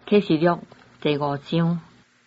启示录第5章，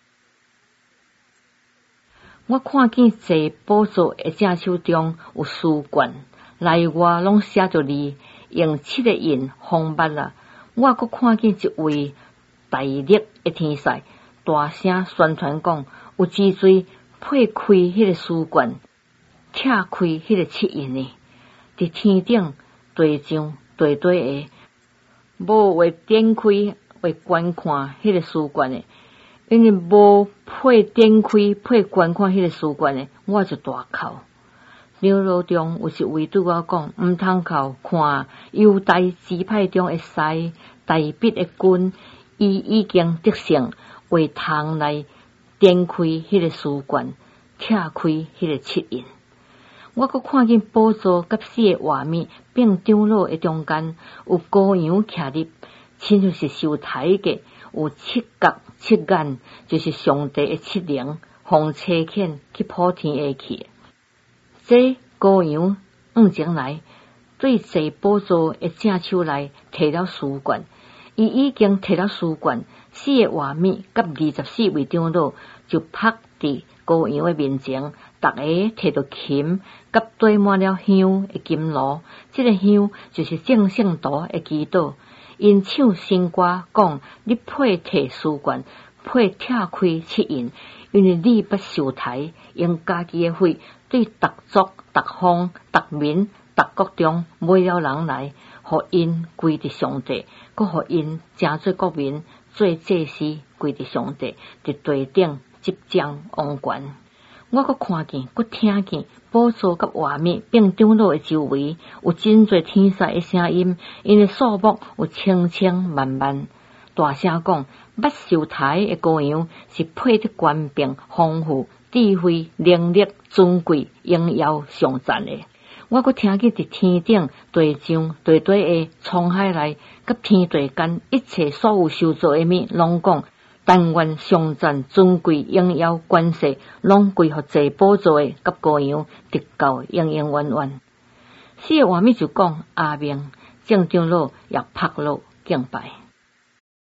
我看见坐宝座的正手中有书卷，内外拢写着字，用7个印封密了。我阁看见一位大力的天使，大声宣传讲，有之罪破开迄个书卷，拆开迄个7印的，伫天顶地上地底的，无会点开会观看迄个书卷的，因为无配点开配观看迄个书卷的，我就大哭。长老中有一位对我讲，毋通哭，看犹大支派中会使大笔的君，伊已经得胜，为通来点开迄个书卷，拆开迄个7印。我阁看见宝座甲4个画面，并长老的中间有羔羊徛立，亲像是受抬的，有7角7眼，就是上帝的7灵，互差遣去普天下去。这羔羊前来，对坐宝座的正手来摕了书卷，伊已经摕了书卷，4个画面甲24位长老就趴伫羔羊的面前，逐个摕着琴，甲堆满了香的金炉，这个香就是正圣徒的祈祷。因唱新歌讲，你配摕书卷，配拆开7印，因为你捌受抬，用家己的血对逐族、逐方、逐民、逐国中买了人来，互因归伫上帝，佮互因成做国民，做祭司归伫上帝，伫地顶执掌王权。我阁看见，阁听见宝座甲画面并长老的周围有真侪天使的声音，因为数目有千千万万，大声讲，捌受抬的羔羊是配得权柄、丰富、智慧、能力、尊贵、荣耀、上赞的。我阁听见伫天顶、地上、地底的沧海内，甲天地间一切所有受造的物，拢讲，但愿上赞、尊贵、荣耀、权势，拢归乎坐宝座的甲羔羊，直到永永远远。4个画面就讲阿明，众长老也拍落敬拜。